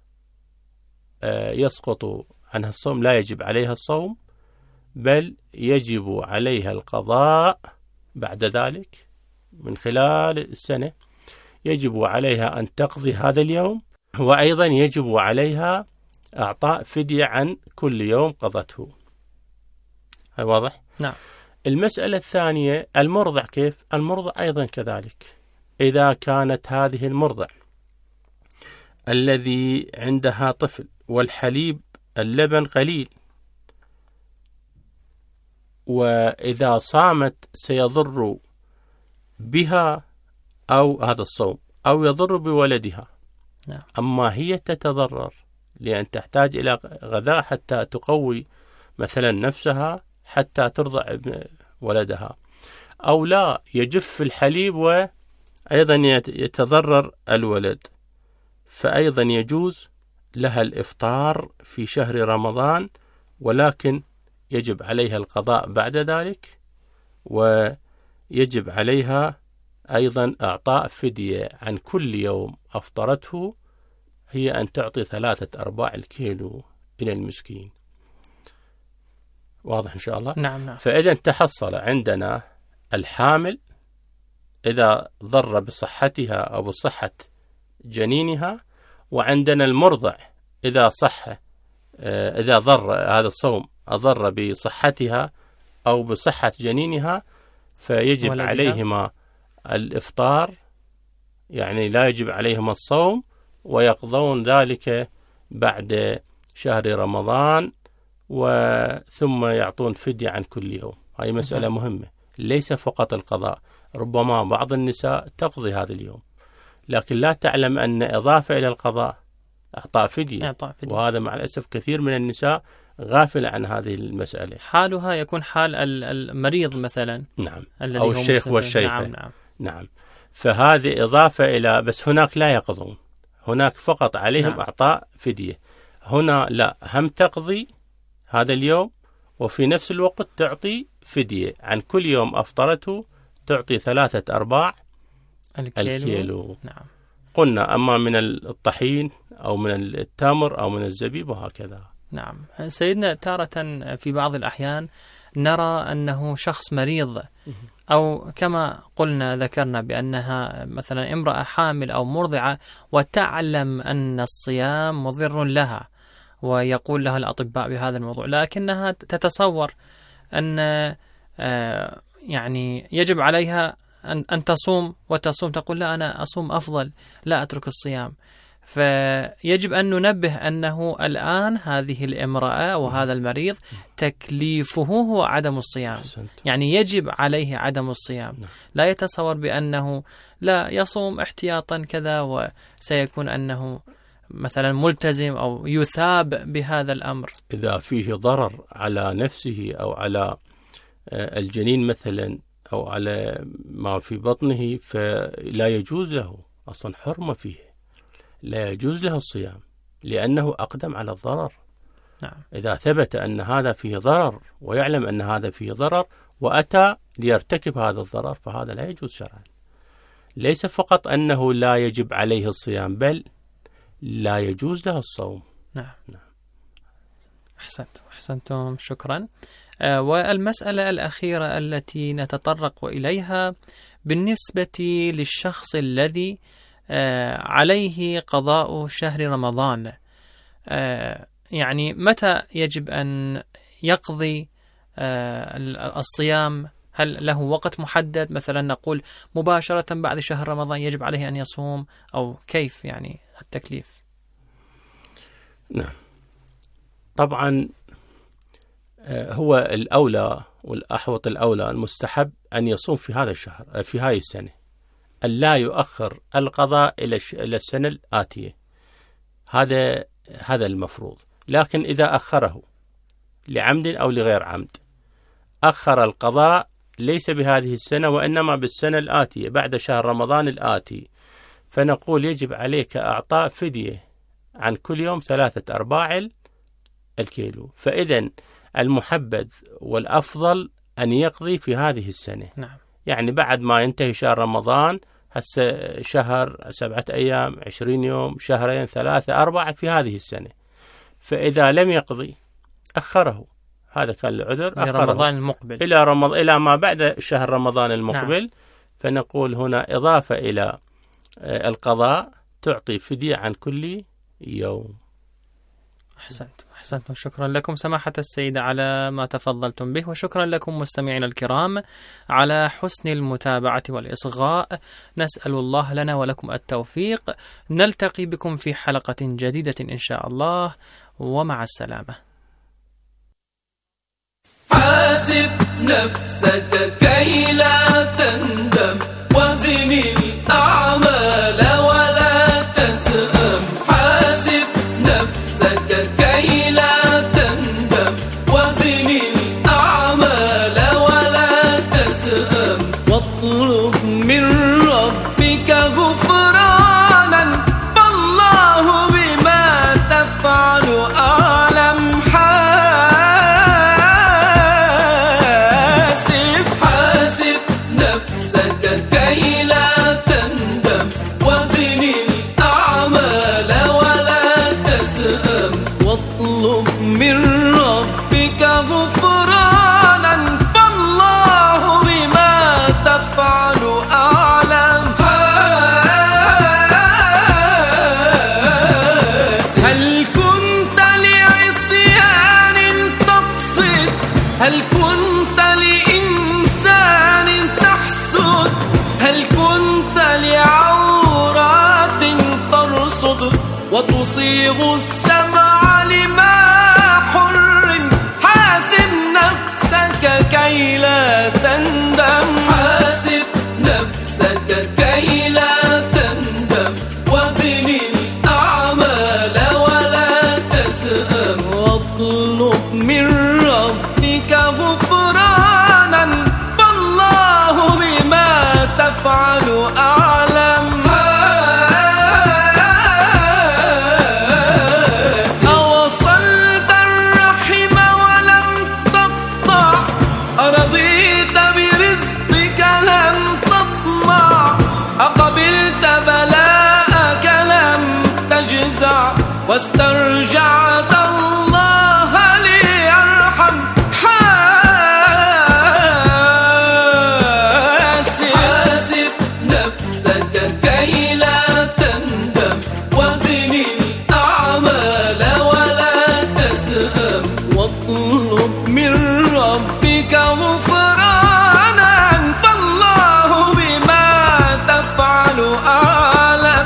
يسقط عنها الصوم، لا يجب عليها الصوم، بل يجب عليها القضاء بعد ذلك من خلال السنة. يجب عليها أن تقضي هذا اليوم، وأيضا يجب عليها أعطاء فدية عن كل يوم قضته. هل واضح؟ نعم. المسألة الثانية المرضع، كيف؟ المرضع أيضا كذلك. إذا كانت هذه المرضع الذي عندها طفل والحليب اللبن قليل، وإذا صامت سيضر بها أو هذا الصوم أو يضر بولدها. نعم. أما هي تتضرر لأن تحتاج إلى غذاء حتى تقوي مثلا نفسها حتى ترضع ولدها، أو لا يجف الحليب وأيضا يتضرر الولد، فأيضا يجوز لها الإفطار في شهر رمضان، ولكن يجب عليها القضاء بعد ذلك، ويجب عليها أيضا أعطاء فدية عن كل يوم أفطرته، هي أن تعطي ثلاثة أرباع الكيلو إلى المسكين. واضح إن شاء الله؟ نعم نعم. فإذا تحصل عندنا الحامل إذا ضر بصحتها أو بصحة جنينها، وعندنا المرضع إذا صح إذا ضر هذا الصوم أضر بصحتها أو بصحة جنينها، فيجب ولدها عليهما الإفطار، يعني لا يجب عليهما الصوم، ويقضون ذلك بعد شهر رمضان، وثم يعطون فدية عن كل يوم. هذه مسألة مهمة، ليس فقط القضاء. ربما بعض النساء تقضي هذا اليوم لكن لا تعلم أن إضافة إلى القضاء أعطاء فدية، وهذا مع الأسف كثير من النساء غافل عن هذه المسألة. حالها يكون حال المريض مثلا، نعم، أو الشيخ والشيخة. نعم نعم. نعم. فهذه إضافة إلى، بس هناك لا يقضون، هناك فقط عليهم نعم. أعطاء فدية. هنا لا، هم تقضي هذا اليوم وفي نفس الوقت تعطي فدية عن كل يوم أفطرته، تعطي ثلاثة أرباع الكيلو, الكيلو. نعم. قلنا أما من الطحين أو من التمر أو من الزبيب وهكذا. نعم. سيدنا تارة في بعض الأحيان نرى أنه شخص مريض، أو كما قلنا ذكرنا بأنها مثلا امرأة حامل أو مرضعة وتعلم أن الصيام مضر لها، ويقول لها الأطباء بهذا الموضوع، لكنها تتصور أن يعني يجب عليها أن أن تصوم وتصوم، تقول لا أنا أصوم أفضل، لا أترك الصيام. فيجب أن ننبه أنه الآن هذه الامرأة وهذا المريض تكليفه هو عدم الصيام، يعني يجب عليه عدم الصيام، لا يتصور بأنه لا يصوم احتياطا كذا وسيكون أنه مثلا ملتزم أو يثاب بهذا الأمر. إذا فيه ضرر على نفسه أو على الجنين مثلا أو على ما في بطنه فلا يجوز له، أصلا حرمة فيه، لا يجوز له الصيام لأنه أقدم على الضرر. نعم. إذا ثبت أن هذا فيه ضرر ويعلم أن هذا فيه ضرر وأتى ليرتكب هذا الضرر فهذا لا يجوز شرعا. ليس فقط أنه لا يجب عليه الصيام، بل لا يجوز له الصوم. نعم. نعم. أحسنت أحسنتم، شكرا. آه والمسألة الأخيرة التي نتطرق إليها بالنسبة للشخص الذي آه عليه قضاء شهر رمضان، آه يعني متى يجب أن يقضي آه الصيام؟ هل له وقت محدد؟ مثلا نقول مباشرة بعد شهر رمضان يجب عليه أن يصوم، أو كيف يعني التكليف؟ نعم، طبعا هو الأولى والأحوط الأولى المستحب أن يصوم في هذا الشهر في هذه السنة، أن لا يؤخر القضاء إلى السنة الآتية. هذا هذا المفروض. لكن إذا أخره لعمد أو لغير عمد، أخر القضاء ليس بهذه السنة وإنما بالسنة الآتية بعد شهر رمضان الآتي، فنقول يجب عليك أعطاء فدية عن كل يوم ثلاثة أرباع الكيلو. فإذن المحبذ والأفضل أن يقضي في هذه السنة. نعم. يعني بعد ما ينتهي شهر رمضان، هسه شهر سبعة أيام عشرين يوم شهرين ثلاثة أربعة في هذه السنة، فإذا لم يقضي أخره، هذا كان العذر، أخره رمضان المقبل إلى رمضان إلى ما بعد شهر رمضان المقبل. نعم. فنقول هنا إضافة إلى القضاء تعطي فدية عن كل يوم. أحسنت أحسنتم. شكرا لكم سماحة السيدة على ما تفضلتم به، وشكرا لكم مستمعينا الكرام على حسن المتابعة والإصغاء. نسأل الله لنا ولكم التوفيق. نلتقي بكم في حلقة جديدة إن شاء الله، ومع السلامة. حاسب نفسك كي لا تندم، وزن الأعمال ولا تسأم. حاسب نفسك كي لا تندم، وزن الأعمال ولا تسأم. واطلب من ربك غفرانا، فالله بما تفعل أعلم. حاسب حاسب نفسك كي لا تندم، وزن الأعمال ولا تسأم. واطلب من ربك غفرانا، فالله بما تفعل أعلم. حاسب. هل كنت لعصيان تقصد؟ هل كنت لإنسان تحسد؟ هل كنت لعورات ترصد؟ وتصيغ السمع لما حر. حاسب نفسك كي لا تندم. حاسب نفسك كي لا تندم، وزن الأعمال ولا تسأم. واطلب من ربك غفرانا، فالله بما تفعل أعلم. أوصلت الرحم ولم تقطع، أرضيت برزقك لم تطمع. أقبلت بلاءك لم تجزع، واسترجعت الله ليرحم. حاسب حاسب نفسك كي لا تندم، وزن الأعمال ولا تسأم. واطلب من ربك غفرانا، فالله بما تفعل أعلم.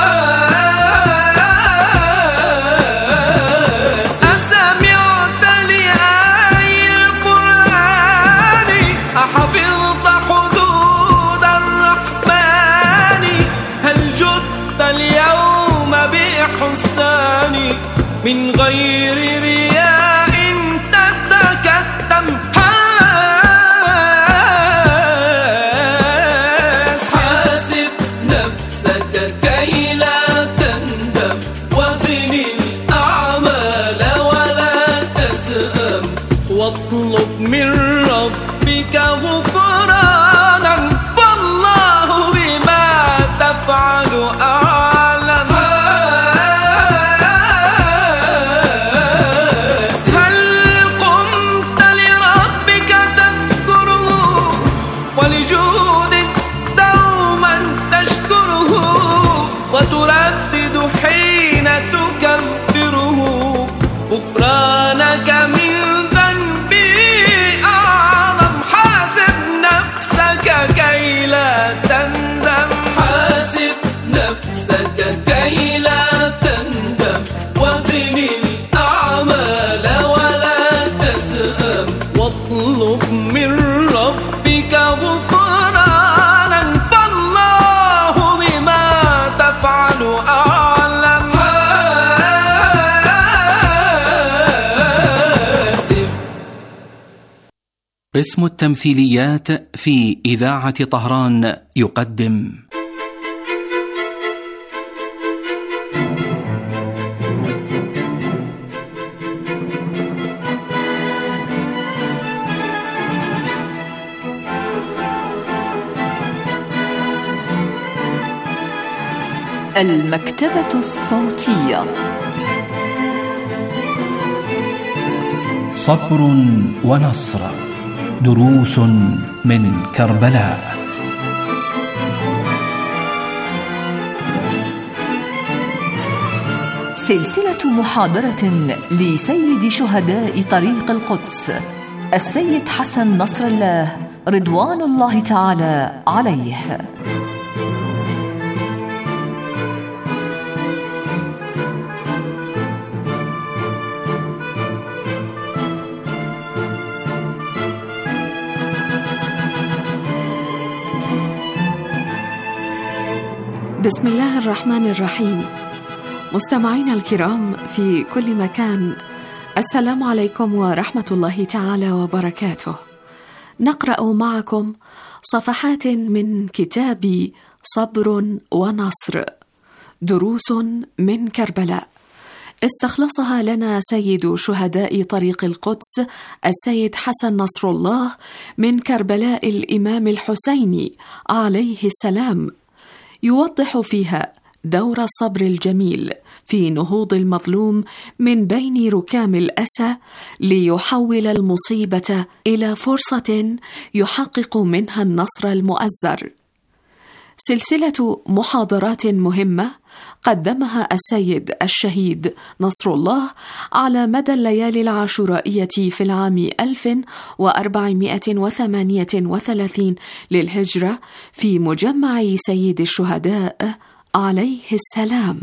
أسمعت لآي القرآن؟ أحفظت حدود الرحمن؟ هل جدت اليوم بإحسان من غير رياء تتكتم؟ حاسب نفسك كي لا تندم، وزن الأعمال ولا تسأم. واطلب من ربك غفرانا، والله بما تفعل أعلم. هل قمت لربك تذكره، ولجود دوما تشكره، وتردد حين تكبره غفرانك من ذنبي أعظم. حاسب قسم التمثيليات في إذاعة طهران يقدم المكتبة الصوتية. صبر ونصر، دروس من كربلاء. سلسلة محاضرة لسيد شهداء طريق القدس السيد حسن نصر الله رضوان الله تعالى عليه. بسم الله الرحمن الرحيم. مستمعينا الكرام في كل مكان، السلام عليكم ورحمة الله تعالى وبركاته. نقرأ معكم صفحات من كتاب صبر ونصر، دروس من كربلاء، استخلصها لنا سيد شهداء طريق القدس السيد حسن نصر الله من كربلاء الإمام الحسيني عليه السلام، يوضح فيها دور الصبر الجميل في نهوض المظلوم من بين ركام الأسى ليحول المصيبة إلى فرصة يحقق منها النصر المؤزر. سلسلة محاضرات مهمة قدمها السيد الشهيد نصر الله على مدى الليالي العاشورائية في العام ألف وأربعمائة وثمانية وثلاثين للهجرة في مجمع سيد الشهداء عليه السلام.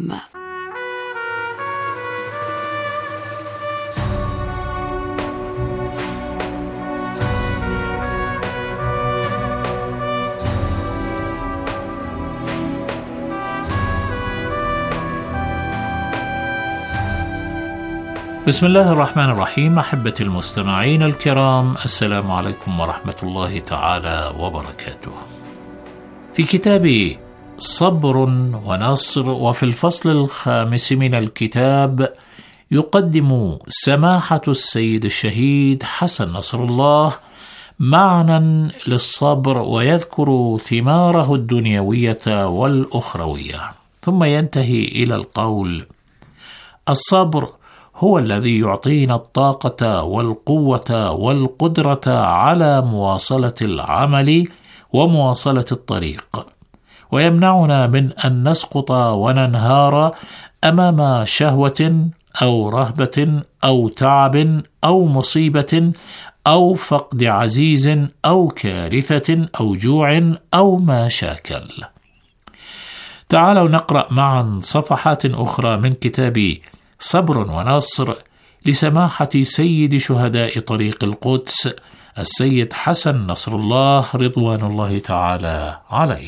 بسم الله الرحمن الرحيم. أحبتي المستمعين الكرام، السلام عليكم ورحمة الله تعالى وبركاته. في كتاب صبر ونصر، وفي الفصل الخامس من الكتاب، يقدم سماحة السيد الشهيد حسن نصر الله معنى للصبر، ويذكر ثماره الدنيوية والأخروية، ثم ينتهي إلى القول: الصبر هو الذي يعطينا الطاقة والقوة والقدرة على مواصلة العمل ومواصلة الطريق، ويمنعنا من أن نسقط وننهار أمام شهوة أو رهبة أو تعب أو مصيبة أو فقد عزيز أو كارثة أو جوع أو ما شاكل. تعالوا نقرأ معا صفحات أخرى من كتاب صبر ونصر لسماحة سيد شهداء طريق القدس السيد حسن نصر الله رضوان الله تعالى عليه.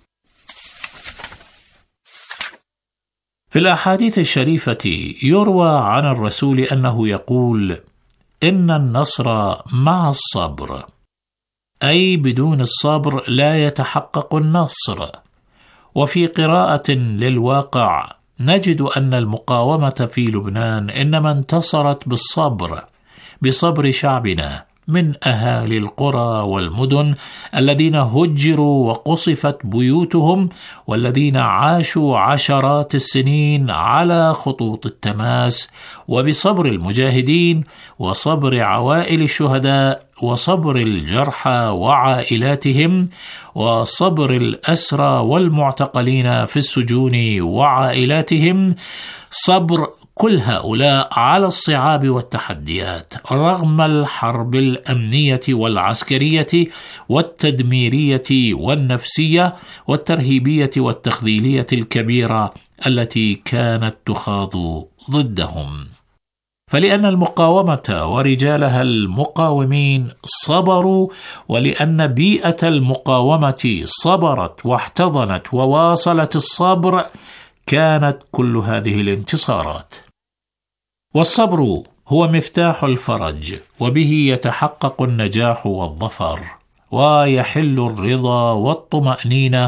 في الأحاديث الشريفة يروى عن الرسول أنه يقول: إن النصر مع الصبر، أي بدون الصبر لا يتحقق النصر. وفي قراءة للواقع نجد أن المقاومة في لبنان إنما انتصرت بالصبر، بصبر شعبنا من أهالي القرى والمدن الذين هجروا وقصفت بيوتهم، والذين عاشوا عشرات السنين على خطوط التماس، وبصبر المجاهدين وصبر عوائل الشهداء وصبر الجرحى وعائلاتهم وصبر الأسرى والمعتقلين في السجون وعائلاتهم، صبر كل هؤلاء على الصعاب والتحديات رغم الحرب الأمنية والعسكرية والتدميرية والنفسية والترهيبية والتخذيلية الكبيرة التي كانت تخاض ضدهم. فلأن المقاومة ورجالها المقاومين صبروا، ولأن بيئة المقاومة صبرت واحتضنت وواصلت الصبر، كانت كل هذه الانتصارات. والصبر هو مفتاح الفرج، وبه يتحقق النجاح والظفر، ويحل الرضا والطمأنينة،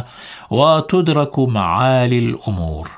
وتدرك معالي الأمور.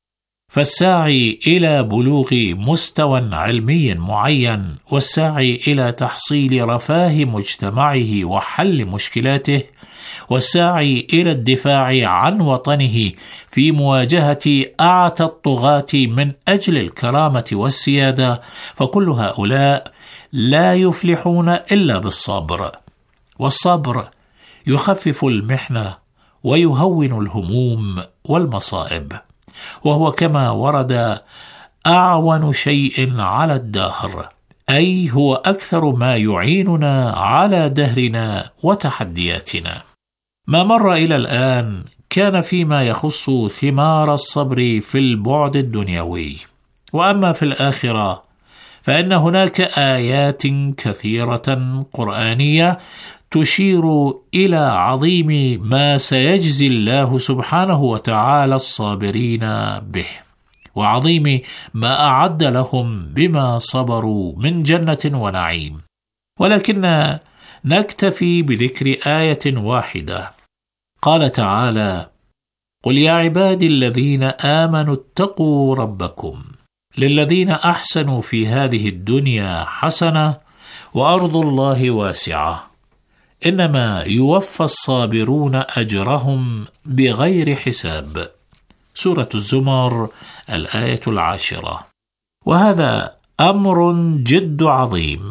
فالساعي إلى بلوغ مستوى علمي معين، والساعي إلى تحصيل رفاه مجتمعه وحل مشكلاته، والساعي إلى الدفاع عن وطنه في مواجهة أعتى الطغاة من أجل الكرامة والسيادة، فكل هؤلاء لا يفلحون إلا بالصبر. والصبر يخفف المحنة ويهون الهموم والمصائب، وهو كما ورد أعون شيء على الدهر، أي هو أكثر ما يعيننا على دهرنا وتحدياتنا. ما مر إلى الآن كان فيما يخص ثمار الصبر في البعد الدنيوي، وأما في الآخرة فإن هناك آيات كثيرة قرآنية تشير إلى عظيم ما سيجزي الله سبحانه وتعالى الصابرين به، وعظيم ما أعد لهم بما صبروا من جنة ونعيم. ولكن نكتفي بذكر آية واحدة. قال تعالى: قل يا عبادي الذين آمنوا اتقوا ربكم للذين أحسنوا في هذه الدنيا حسنة وأرض الله واسعة إنما يوفى الصابرون أجرهم بغير حساب. سورة الزمر الآية العاشرة. وهذا أمر جد عظيم،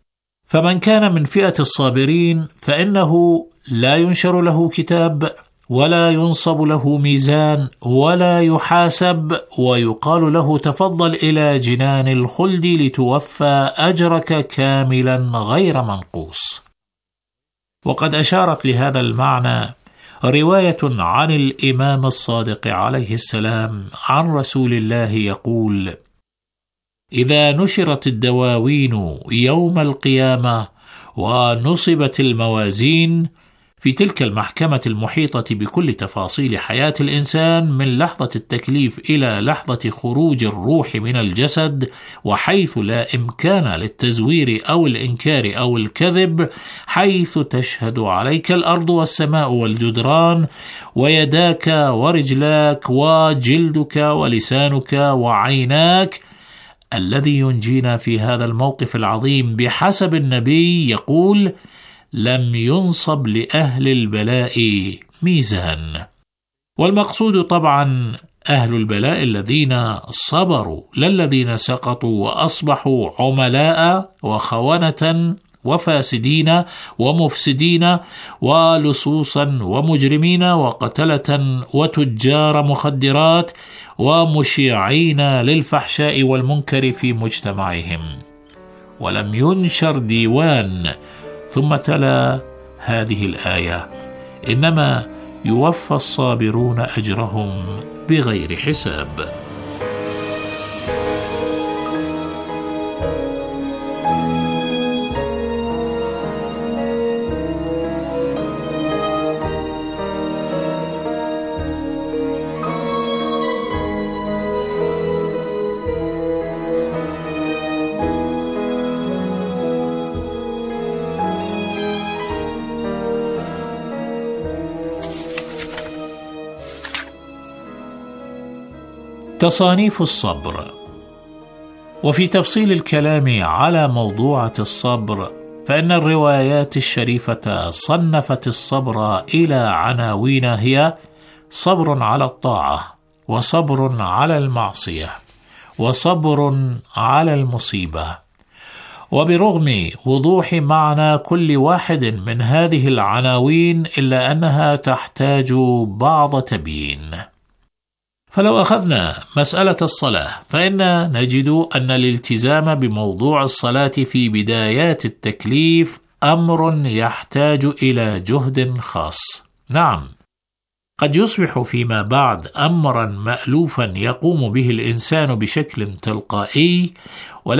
فمن كان من فئة الصابرين فإنه لا ينشر له كتاب، ولا ينصب له ميزان، ولا يحاسب، ويقال له تفضل إلى جنان الخلد لتوفى أجرك كاملا غير منقوص. وقد أشارت لهذا المعنى رواية عن الإمام الصادق عليه السلام عن رسول الله يقول: إذا نشرت الدواوين يوم القيامة ونصبت الموازين في تلك المحكمة المحيطة بكل تفاصيل حياة الإنسان من لحظة التكليف إلى لحظة خروج الروح من الجسد، وحيث لا إمكان للتزوير أو الإنكار أو الكذب، حيث تشهد عليك الأرض والسماء والجدران ويداك ورجلاك وجلدك ولسانك وعيناك، الذي ينجينا في هذا الموقف العظيم بحسب النبي يقول: لم ينصب لأهل البلاء ميزان. والمقصود طبعا أهل البلاء الذين صبروا، لا الذين سقطوا وأصبحوا عملاء وخونة وفاسدين ومفسدين ولصوصا ومجرمين وقتلة وتجار مخدرات ومشيعين للفحشاء والمنكر في مجتمعهم. ولم ينشر ديوان. ثم تلا هذه الآية: إنما يوفى الصابرون أجرهم بغير حساب. تصانيف الصبر. وفي تفصيل الكلام على موضوعة الصبر، فإن الروايات الشريفة صنفت الصبر إلى عناوين هي: صبر على الطاعة، وصبر على المعصية، وصبر على المصيبة. وبرغم وضوح معنى كل واحد من هذه العناوين إلا أنها تحتاج بعض تبيين. فلو أخذنا مسألة الصلاة، فإن نجد أن الالتزام بموضوع الصلاة في بدايات التكليف أمر يحتاج إلى جهد خاص. نعم، قد يصبح فيما بعد أمرا مألوفا يقوم به الإنسان بشكل تلقائي،